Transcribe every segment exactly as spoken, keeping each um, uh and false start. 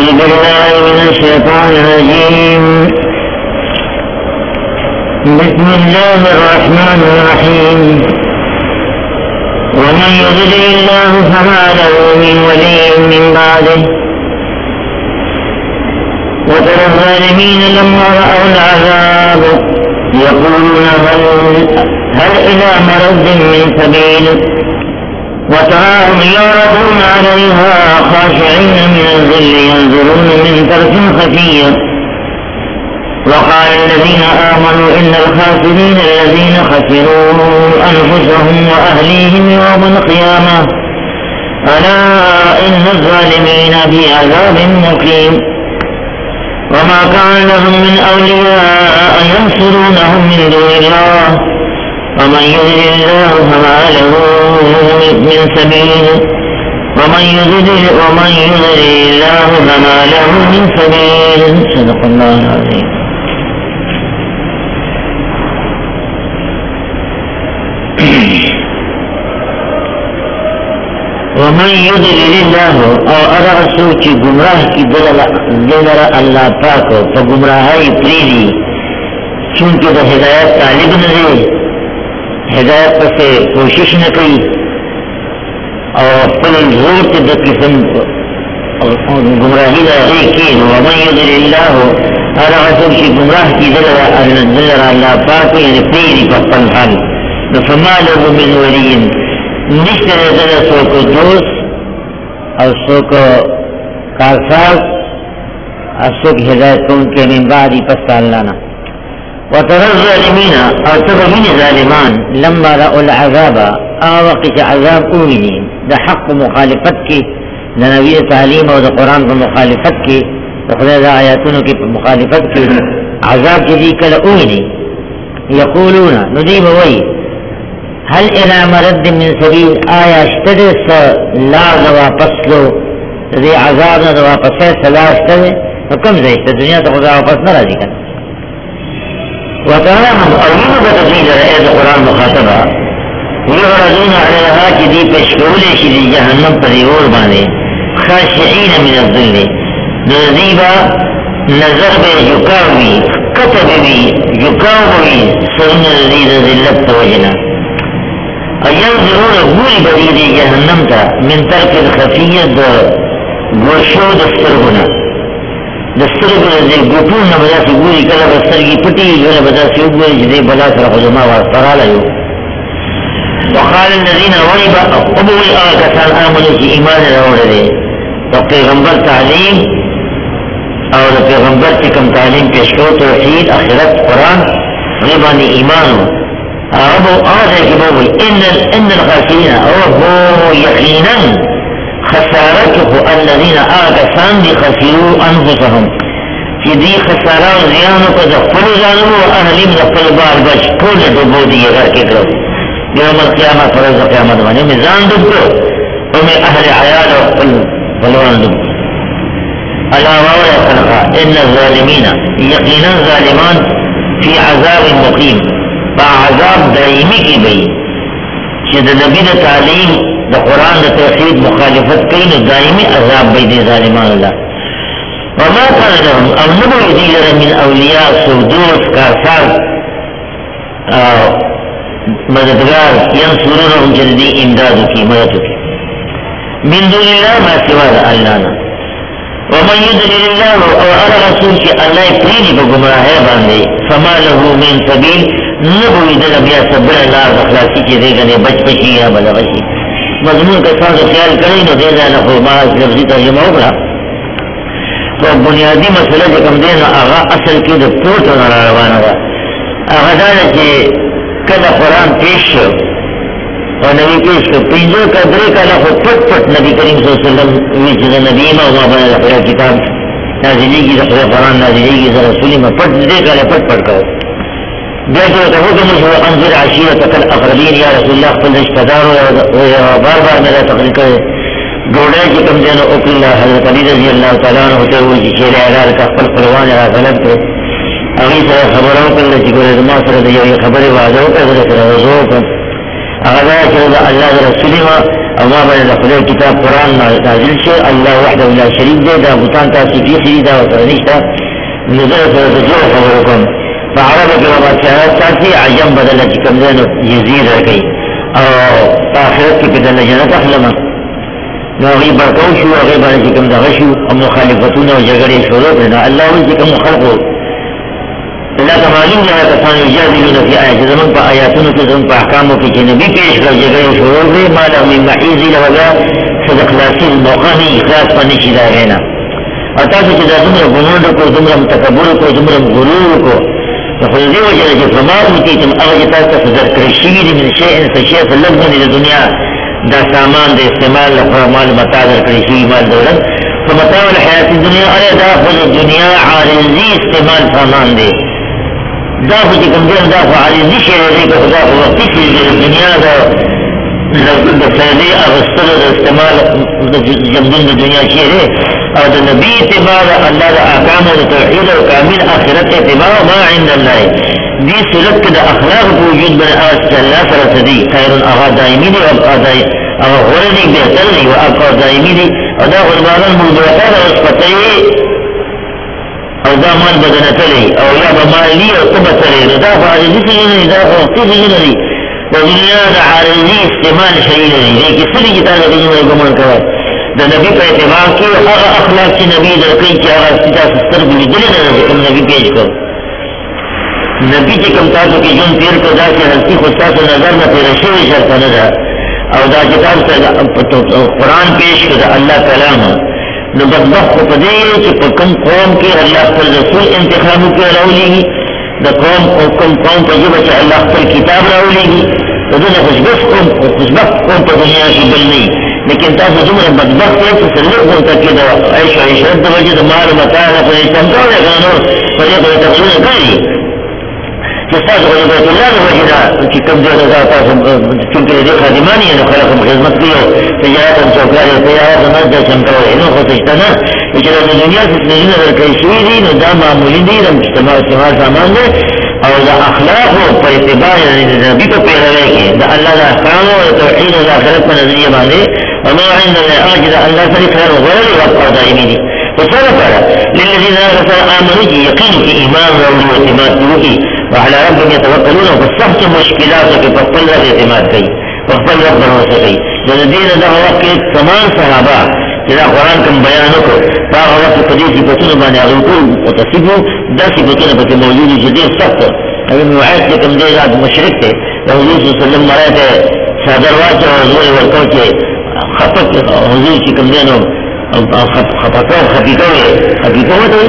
أعوذ بالله من الشيطان الرجيم. بسم الله الرحمن الرحيم. ومن يضلل الله فما له من ولي من بعده وترى الظالمين لما رأوا العذاب يقولون هل, هل إلى مرد من سبيل وتراهم يعرضون عليها خاشعين من الذل ينظرون من طرف خفي. وقال الذين آمنوا إن الخاسرين الذين خسروا أنفسهم وأهليهم يوم القيامة ألا إن الظالمين في عذاب مقيم. وما كان لهم من أولياء ينصرونهم من دون الله ومن يضلل الله فما له من سبيل ومن يضلل ومن يضلل الله فما له من سبيل. صدق الله العظيم. ومن يضلل الله او ارغ سوچ گمراہ کی دلل اللہ پاک تو گمراہی پریدی چونکہ دا ہدایت طالب نہ دے ہدایت پسے کوشش نہ کی اور پل زور تے دا قسم گمراہی لگے کی. ومن يضلل الله ارغ سوچ گمراہ کی دلل اللہ پاک یعنی پریدی پپن حال فما له من ولی نشتے رضا سو کو دوست اور سو کو کارساز اور سو کی ہدایت کن کے من بعدی پس تعالینا. وترى الظالمین اور تبہین ظالمان لما رأوا العذاب آوقت عذاب اوینی دا حق مخالفت کی دا نبی تعلیم اور دا قرآن کو مخالفت کی خدا دا آیاتونوں کی مخالفت کی عذاب جدی کل اوینی یقولون ندیب وی هل الى مرد من سبیل آیا اشتده سا لار دا واپس لو دی عذاب دا واپس ہے سلا اشتده فکم زیشتا دنیا تا خدا واپس نرا دی کن. وتراهم اولین بتقید رئیز قرآن مخاطبہ یغرزون علیہا چی دی پشکولی چی دی جہنم پر دیور بانے خاشعین من الظل نزیبا نظر بے جکاوی کتب بی جکاوی سرن لذید ذلت توجنا ينظرون گوری بدید جہنم تا من ترک الخفیت دا گوشو دسترگونا دسترگونا دے گوٹون بدا سی گوری کلا بسترگی پتی جونا بدا سی گوری جدے بلا سر خدما واسطرالا یو. وقال الذین غیبا قبول آکسان آمنو کی ایمان روڑ دے تو پیغمبر تعلیم اور پیغمبر تکم تعلیم پیشکو توحید آخرت قرآن غیبانی ایمانو ابو آدھے کی بوئی ان الخاسرین اوہو یقینا خسارتو الذین آگسان دی خسروا انفسهم چی دی خسارا و زیانو کو دفل زانو و اہلیم دفل بار بچ پول دبو دی اگر کے کرو یوم القیامت فرز قیامت بانی میں زان دب کرو ومی اہل عیال و پل بلوان دب اللہ وورا خلقا ان الظالمین یقینا ظالمان فی عذاب مقیم عذاب دائمی کی بئی چی دا نبی دا تعلیم دا قرآن دا توحید مخالفت کئی نو دائمی عذاب بئی دے ظالمان اللہ. وما کان لهم او نبو دیگر من اولیاء سودوس کارسار مددگار ینصورونهم جلدی امدادو کی مددو کی من دون اللہ ما سوا دا اللہنا. ومن يضلل الله او ارى رسول کی اللہ پریدی با گمراہی باندے فما له من سبیل نبوی دل بیا صبر اللہ اخلاصی کی دے گنے بچ بچی یا بلغشی مضمون کا ساتھ خیال کریں نو دے جانا خوب ماز لفظی ترجمہ ہوگا. تو بنیادی مسئلہ جکم دینا آغا اصل کی دو پورت ہونا روانا دا آغا دانا چے کلا قرآن پیش شو اور نبی پیش شو پینجو کا درے کلا خود پٹ پٹ نبی کریم صلی اللہ علیہ وسلم ویچ دا نبی ما وما بنا لخلا کتاب نازلی کی دخلا قرآن نازلی کی دا رسولی ما پٹ دے کلا پٹ پٹ کرو بیٹو تو حکم شو انظر عشیرتک الاقربین یا رسول اللہ خپل رشتہ دارو بار بار میرا تقریر کرے گوڑا کی کم دینا اوکی اللہ حضرت علی رضی اللہ تعالیٰ عنہ ہوتے ہوئے جی شیر اعلان کا خپل قلوان را غلط کرے اگی سر خبروں کرنے چی گوڑا دماغ سر دیو یہ خبر وعدو کر گوڑا سر وضو کر اگر چلو اللہ رسولی ما او ما باندې د خدای کتاب قرآن نازل شي الله وحده لا شریک دی دا بوتان تاسو کې خري دا ورته نشته نو زه سره د جوړ خبرو کوم په عربو کې به بادشاهت ساتي عجم بدله چې کوم دی نو یزید راکوي او په آخرت کې به د جنت اخلمه نو هغوی برکو شو هغوی باندې چې کوم دغه شو او مخالفتونه او جګړې شروع کړې نو الله وایي چې کوم خلقو لکه معلوم دی هغه کسان یجادلون فی آیات زمونږ په آیاتونو کې زمونږ په احکامو کې چې نبي پیش کړ جګړې شروع کړې ما له من محیض له بیا څه د خلاصي موقع نه اخلاص به نشي د هغې نه او تاسو چې دا دومره ګناه وکړو دومره تکبر وکړو دومره غرور وکړو نو خو د دې وجه نه چې فما اوتیتم هغه چې تاسو ته درکړی شوي دي من شیء څه شی څه لږ باندې د دنیا دا سامان د استعمال لپاره مال متاع درکړی شوي مال دولت په متاع الحیات الدنیا ایا دا خو د دنیا عارضي استعمال سامان دی دا خو چې کوم دی دا خو عارضي شی دی که دا خو وقتي شی دی د دنیا د د فایدې اخیستلو د استعمال د ژوندون د دنیا شی دی او د نبي اتباع د الله د احکامو د توحید او کامل آخرت اتباع ما عند الله دې صورت کې د اخلاق په وجود باندې هغه چې الله سره څه دي خیر هغه دایمي دي او هغه غوره دي بهتر دي او هغه دایمي دي او دا غربانان موضوعات او صفتي او دا مال بدنتلی او یا بمالی او تبتلی دا خو عارضی سیلی دا خو وقتی سیلی دی دا دنیا دا عارضی استعمال شیلی دی لیکی سلی کی تاگا دیجی میں گمان کرد دا نبی پا اتباع کی اغا اخلاق چی نبی در کئی چی اغا ستا سستر بلی دلی نظر کم نبی پیش کر نبی چی کم تاسو کی جن پیر کو دا سی حلقی خستاسو نظر نا پیرشوی شرطا نظر او دا کتاب تا قرآن پیش کر اللہ کلام نو بدبخت په دې چې په کوم قوم کې الله خپل رسول انتخاب کوي راولېږي د قوم او کوم قوم په جبه چې الله خپل کتاب راولېږي دغه خوشبخت قوم خوشبخت قوم په دنیا کې بل نه لیکن تاسو دومره بدبخت یې چې سره کوم ته کې دا عيش او عيشت د وجه د مال متاع په څنګه غنو په دې په تفصیل کوي چې تاسو د بیت الله د وجه دا چې کوم ځای دا تاسو چې دې خادمانی نو خلکو خدمت کوي تجارت او چوکاري تجارت نه د څنګه نو خو څه نه چې د دنیا څخه نه ورکړي شوی دي نو دا معمولی دي د مجتمع استعمال سامان دي او د اخلاق او په اتباع د نبی په پیروي کې د الله د احکام او توحید او آخرت په نظریه باندې او ما عند الله اجر الله سره خیر او غیر او دایمي دي وصرف للذين آمنوا يقين في إيمان واعتماد به وعلى ربهم يتوكلون فالصحت مشكلاتك فقل رب اعتماد كي فقل رب بنوسه كي لذين ده وقت سمان صحابة إذا قرآن كم بيانك فاغ وقت قدير صفتون باني أغلقون وتصفوا دا صفتون بك موجود جديد سخت اگر موعد لكم دي ذات مشرك ته حضور صلى الله عليه وسلم مرات صادر واجه وحضور ورکوچه خطك حضور چی کم دینو خطکو خطیکو خطیکو ته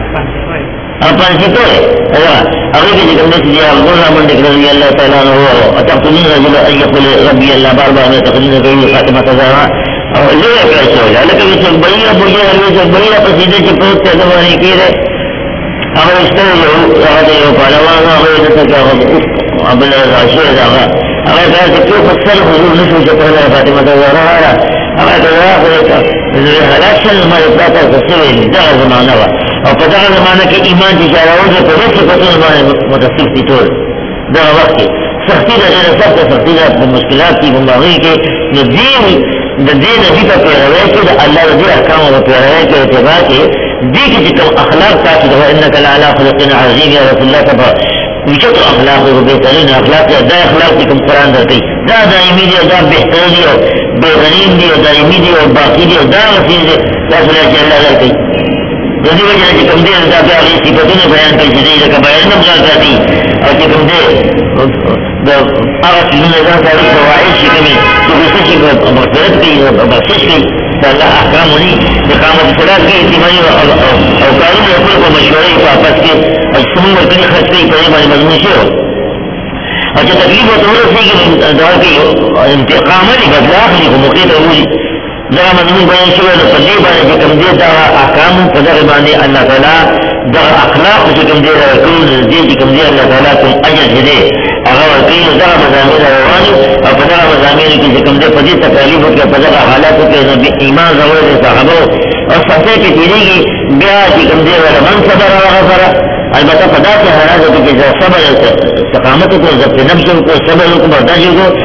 پانسیتو ہے اگر کہ جکم نے سجیہ غرہ من دکھ رضی اللہ تعالیٰ عنہ ہو اتقتلین رجل ان یقول ربی اللہ بار بار میں تقلین کئی خاتمہ تزارا اور لئے پیسے ہو جائے لیکن اس وقت بڑی اب مجھے حلوے سے بڑی اب پسیدے چی پوت سے دوانے کی رہے اگر اس طرح جو رہتے ہو پالوانا اگر اس طرح کیا اب اللہ راشی ہے اگر کہا کہ کیوں خسر حضور نشو چکر ہے خاتمہ تزارا رہا اگر کہا کہ حلاشن ہمارے پاتا خسر دغا زمانہ ہوا او په دغه زمانه کې ایمان چې چاراوځي په دې صفتونو باندې متصف دي ټول دغه وخت کې سختي ده ډېره سخته سختي ده په مشکلات کې په هغې کې نو دې د دې نبي په پیروۍ کې د الله د دې احکامو په پیروۍ کې اتباع کې دې کې چې کوم اخلاق تاسو د وانک لعلى خلق عظیم یا رسول الله تبا وجود اخلاق او بهترین اخلاق دا اخلاق چې کوم قرآن درته دا دایمي دي دا بهترین دي او بهترین دي او دایمي دي او باقي دي او دا وسیل دي تاسو له الله درته دې وجه چې کوم دې دا بیا هغه صفاتونه بیان کړي چې دې لکه بیان نه بل راځي او چې کوم دې دا هغه چې نه دا ساري فواید چې کومي چې څه چې په مغفرت کې او بخشش کې دا الله احکام وني د قامت صلات کې اتمامي او کارونه خپل په مشورې په اپس کې او څومره ورته خرڅې په باندې مضمون شو او چې تکلیف ورته ورسېږي دا کې انتقام لري بدل اخلي کوم کې ته وي دا مضمون بیان شوی د په دې باندې چې کوم دې دا احکام په دغه باندې الله تعالی دا اخلاق چې کوم دې راکړي دې چې کوم دې الله تعالی کوم اجر دې هغه ورکړي دا مضامین رواني او په دغه مضامین کې چې کوم دې په دې تکلیف کې په دغه حالاتو کې د ایمان زموږ صحابه او صحابه کې تیریږي بیا چې کوم دې ولا من صبر او غفر البته په داسې حالاتو کې چې صبر استقامت کو ضبط نفس کو صبر کو برداشت کو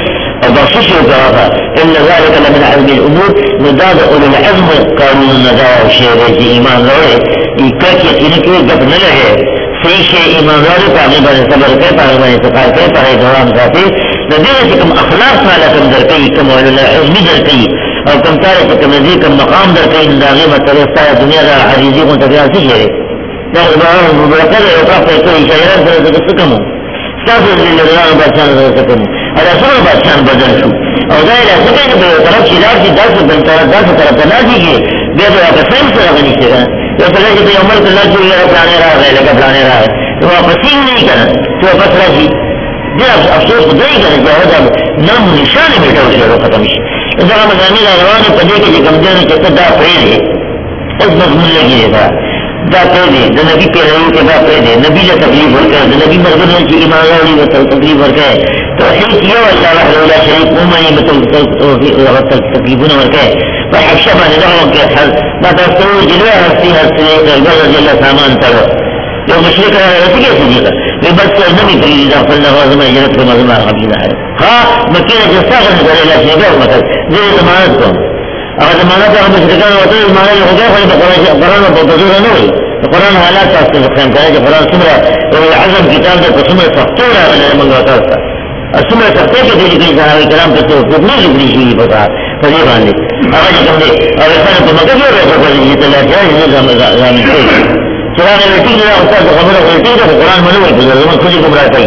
او بخشش وکړه ان ذلك لمن عزم الامور نداد اولو العزم قانون ندا شعر چې ایمان لري یکه یقین کې غټ نه لګي صحیح شی ایمان لري په باندې صبر کوي په باندې صفات کوي په دوام ساتي د دې چې کوم اخلاق تعالی کوم درکې کوم اولو العزم درکې او کوم تعالی چې کوم دې کوم مقام درکې دا غي مطلب ستاسو دنیا د عزیزي کو تبع څه شي دا عبارت مبارکه او تاسو ته اشاره سره د څه کوم تاسو دې له الله بچان سره کوم ادا څو بچان بدل شو او دا له څه په یو طرف چې راځي داسې بل طرف داسې طرف ته راځي به دا په څنګه سره غني شي یو څه چې یو مرګ الله چې یو پلان راغی لکه پلان راغی نو په څنګه نه کړه ته په راځي دا افسوس دی کنه چې دا نام نشانه میټاو شي او ختم شي دا مزامین روانه په دې کې چې کوم ځای چې دا پرې دی اوس مضمون لګي دا دا پرې دی د نبی پیروي کې دا پرې دی نبی له تکلیف ورکړه د نبی مرګ چې ایمان راوړي او تکلیف ورکړه توحید یو الله وحده لا شریک ومني بتوحید او تکلیفونه ورکړه په حشب باندې دا وکړه حل ما تاسو جلوه هستي هستي د جل سامان تر یو مشرک راځي کې صدیقه وی بس نبی پرې دا خپل لازم اجرت کوم لازم حقیقت ہے ها مکینه چې څنګه نه غوړي لا شي به مطلب دې ضمانت کوم هغه ضمانت هغه مشرکان وته ضمانت هغه خو په قرآن په تفسیر نه وي قرآن حالات تاسو ته څنګه کوي قرآن څومره او اعظم کتاب د څومره سختو راغلی موږ تاسو څومره سختو کې دي چې صحابه کرام په څو په نه لګري شي په په دې باندې هغه کوم دي او څنګه په مکه کې راځي چې ته لا ځای نه زموږ چراغ لټی دا او تاسو خبره کوي چې قرآن منو په زموږ خو ګمراه کوي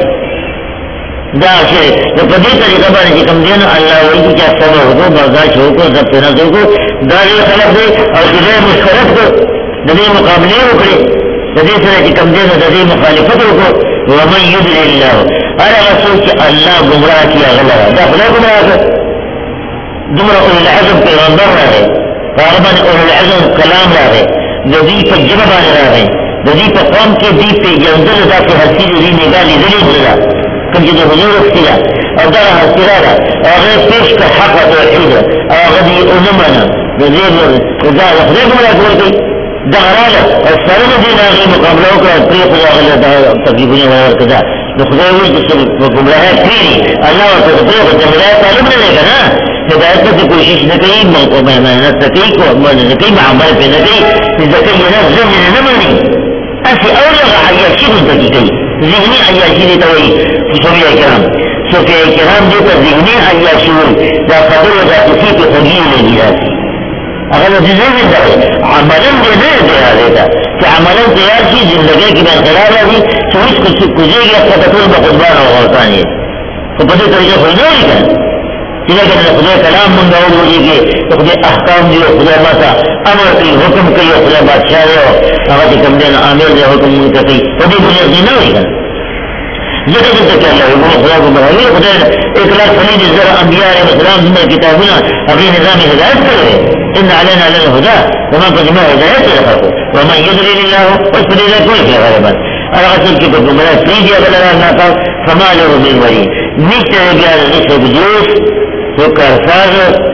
دا چې په دې طریقه باندې چې کوم دین الله وایي چې تاسو وګورئ برداشت وکړئ ځکه نه ځکه دا یو خلک دی او دې مشکلات د دې مقابله وکړي د دې سره چې کوم دین د دې مخالفت وکړي ومن يضلل الله الا رسول چې الله ګمراه کیږي غلا دا خلک ګمراه دمر اول العزم پیغمبر راغی غالبا اول العزم کلام راغی د دې په جواب باندې راغی د دې په قوم کې دې په جنزل داسې حسین دې نه غالي دې نه کوم چې د حضور اختیار او دا اختیار هغه پیش کا حق او توحید هغه دې علماء د دې دا خدای ګمراه کوي دا رااله او سره دې نه مقابله وکړه پرې خو هغه دا تقریبا ورکړه نو خدای وایي چې په ګمراه کړی الله ورته دې په هدایت طالب نه کنه هدایت ته کوشش نه کوي او مهنت کوي کو نه کوي عمل په نه کوي ځکه یې نه زمين نه مانی اسی اول عیاشی د کوي ذهني عیاشی دي ته وایي صوفیا کرام صوفیا کرام دې ته ذهني عیاشی دا خبره ده چې په خوږی نه دي هغه د ذهن ده عملا دې نه دی دا چې عملا دې شي ژوندۍ کې باندې قرار راځي چې هیڅ څه کوجيږي په ټول په قربان او غلطاني په دې طریقه خو نه وي چې دا خدای کلام مونږ اورېږي چې خدای احکام دی خدای ماته امر کوي حکم کوي خدای بادشاہ دی هغه چې کوم دی عامل دی حکم کوي په دې باندې نه وي ځکه چې ته الله یو خدای په باندې خدای اطلاق فريد زر انبیاء علیهم السلام د کتابونو هغه نظام هدایت کړی ان علينا للهدى وما قدمه هدایت له ومن يضلل الله فسد الى كل غالبا هغه چې په ګمراه کیږي هغه نه تا فما له من ولي نشته بیا د سبجوس وکړه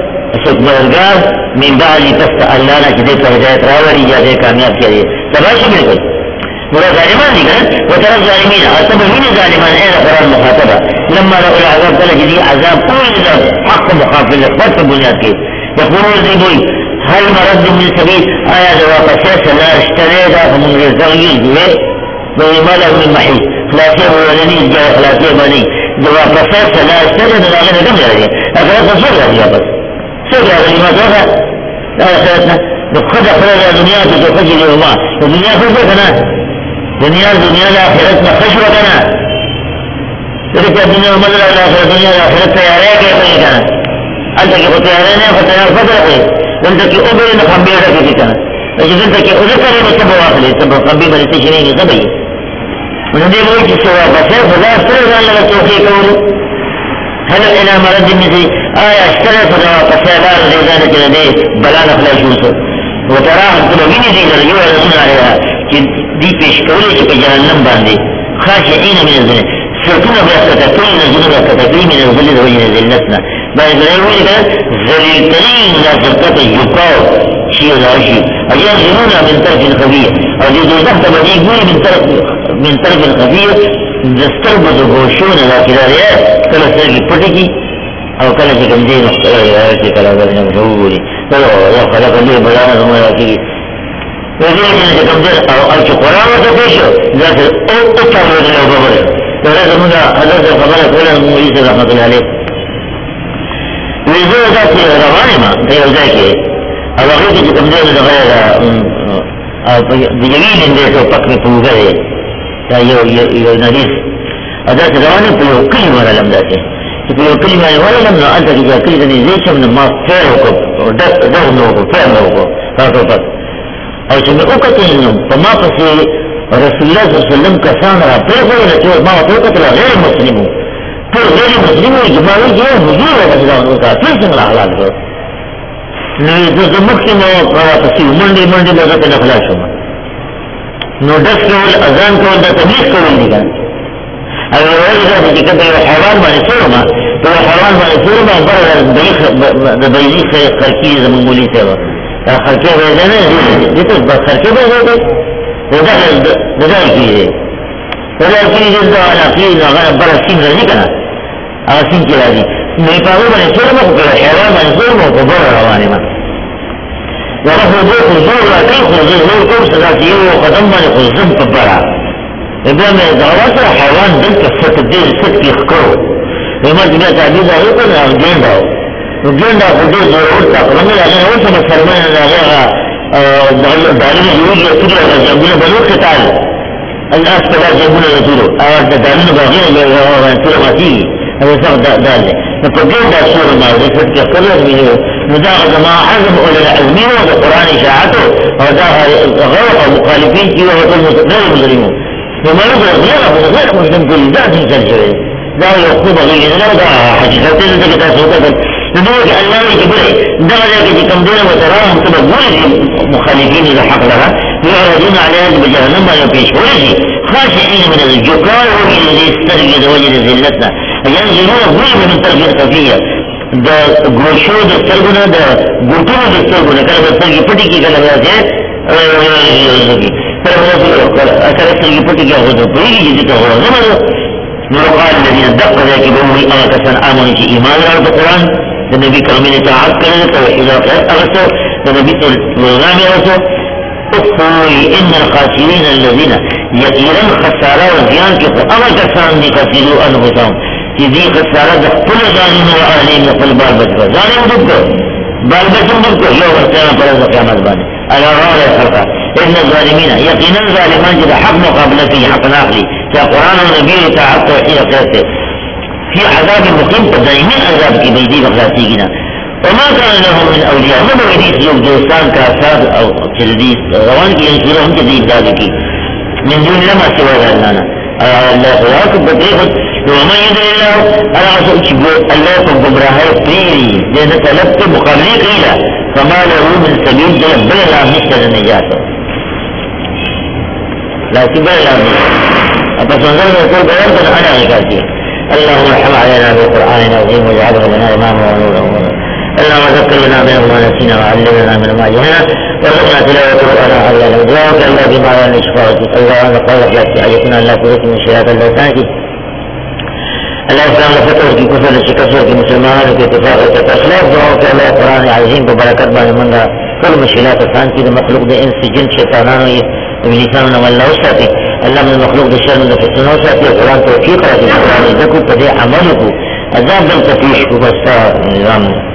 سبمرګار من بعد تست الله نه چې د هدایت راوړي یا د کامیاب کړي تباشي بالکل ولا ظالمان دي كده وترى الظالمين عصبوا من الظالمان ايه قرار مخاطبه لما رأوا العذاب قال جدي عذاب كل حق مخافل فرق بنياد كده يقولون زي هل مرد من سبيل آية جواب اساس لا اشتري ذا فمن الزغير جوه وما له من محيط خلاصيه ولني جاء خلاصيه بني جواب اساس لا اشتري ذا غير كم جاء اخلاص صور يا بس صور يا بس ما توقع لا اساسنا نخد اخراج الدنيا تتخذ اليوم الدنيا خذ كنا دنیا دنیا د آخرت نه خشوه کنه دغه دنیا مدد د آخرت دنیا د آخرت تیارې کې کوي کنه انته کې تیارې نه خو تیار فکر کوي دلته کې او به نه خبره کوي کنه چې دلته کې او ذکر نه څه بواخلې څه په قلبي باندې شي نه کوي نو دې وایي چې سوا بس خدا سره ځان له توفیق ورو هل الى مرد مثل آیا اشترى فدا فسالار دې ځان کې دې بلا نه خلاص شو وتراه كل من دې رجوع رسول الله چې دی پیش کولې چې په جهنم باندې خاشعين من الذل سرتونه بیا کتابونه زونه کتابې من الذل د وجه ذلتنا باندې وایي دا ذلیل ترين لا تقط یقاو شی راشي ایا زونه من طرف خفي او دې دوزخ ته باندې ګوري من طرف من طرف خفي دسترب د غوشونه لا کړه کله چې پټي او کله چې کوم دي نو چې کله ورنه وګوري نو یو خلک دې بلانه نو راځي وګورئ چې کوم دي او چې قرآن ته پېښو دا او او تاسو له وګورئ دا زموږ حضرت خبره کوله مولوی صاحب رحمت الله علیه ویزه دا چې روانه ما ته یو ځای کې او هغه چې کوم دي دا غیر او د یوین دې ته پکې پوغره دا یو یو نریس ادا چې روانه په یو کلمه ولم داسه چې په یو کلمه ولم نو انت چې کلمه دې زې چې ما فعل وکړ دا دا نو فعل وکړ تاسو په او چې مې وکړل نو په ما پسې رسول الله صلی الله علیه وسلم کسان را پرېږدل چې ما وکړل غیر مسلمو ټول غیر مسلمو جماعي یې حضور راځي نو تاسو څنګه حالات نو د مخکې نو پسې منډې منډې دغه په خلاص شوم نو داس کول اذان کول د تبلیغ کول دي ګان او ورته چې کله حیوان باندې سورما په حیوان باندې سورما بره د بیلي خرکی زموږ مولي ته دا خرکی وځي نه دي ته د خرکی به وځي دا دا دا کیږي دا کیږي دا انا کې هغه بره سیم راځي کنه هغه سیم کې راځي نو په هغه باندې سورما په حیوان باندې سورما په بره روانه ما وهو ذو حضور راكي حضور نور كم سلاتيه وقدم من حضور فبرا ابن دعوات حيوان دلك فتدير ست يخكرو لما جميع تعبيد هيكون أغجين داو أغجين داو حضور ضرور تقرم لأنه وانت مسلمان لأغيها دارين يوجد كبرى جنبنا بلو قتال الناس كلا جنبنا يطولو أغاد دارين باغير لأغير ما تيجي هذا ساق دالي فقدين دا سورة ما ذكرت كفرت منه مداغ ما حزم أولي العلمين وقرآن إشاعته وداغ غير مخالفين فيه وغير غير مسلمون وما يقول غير غير مسلم كل ذات مسلسل لا يخطب غير لا دا حجرتين ذلك تاسوكا لذلك الله يجبره دغ ذلك كم دون وتراهم تبقون مخالفين إذا حق لها يعرضون عليها بجهنم ويبيش ولشي خاشعين من الجكار الذي استرقد وجد ذلتنا ينزلون ظلم من تربية خفية دا ګوشو د سترګونه د ګوتونو د سترګونه کله د سترګې پټي کې کله راځي تر اوسه اکثر سترګې پټي کې هغه د پریږي چې ته ورغله نو قال الذين دقوا ذلك بهم أما كسان آمنوا في إيمان رب القرآن النبي كرمين تعاد كرده توحيد وقياد أغسو النبي الغام أغسو أخوي إن الخاسرين الذين يقيرا خسارا وزيان كفو أما كسان دي خسروا أنفسهم چې دې خساره د خپل ځانونو او اهلینو خپل بال بچو ځانونه دغه بال بچو دغه یو ورته په ورځ قیامت باندې الا راوي خلقا ان الظالمين يقينا ظالمان چې حق مقابله في حق اخلي چې قران او نبی اطاعت توحید قرته في عذاب مقيم دائما عذاب کې بيدي بخلاصيږي وما كان لهم من اولياء من وديس يوم دوستان كاساد او جلدي روان کې ينصرهم چې دې امداد کې من دون لما سوى الله الله خلاص بدري ومن يدعي الله انا عشان تقول الله كبراهي فيري لان طلبت مقابله قيله فما له من سبيل ده بلا مثل النجاة لا سبيل لا مثل فسنظر يقول بيرتنا انا غكاتي اللهم ارحم علينا بالقران العظيم واجعله لنا اماما ونورا اللهم ذكرنا منه ما نسينا وعلمنا من ما جهلنا وارزقنا تلاوته وانا على الدعاء الا بما لا نشفع اللهم قال لك ايتنا لا ترك من شيئات اللسان الله اسلام لفتر کی کفر شکستوں کی مسلمانوں کے اتفاق اخلاق دعاؤں کے اللہ قرآن عظیم کو برکت بانے منگا کل مشکلات آسان کی مخلوق دے انس جن شیطانانو ابلیسانو واللہ وساتی اللہ من مخلوق دے شر من فتنوں وساتی قرآن توفیق رکھے قرآن ذکر پدے عمل کو عذاب بل تفیش کو بستا نظام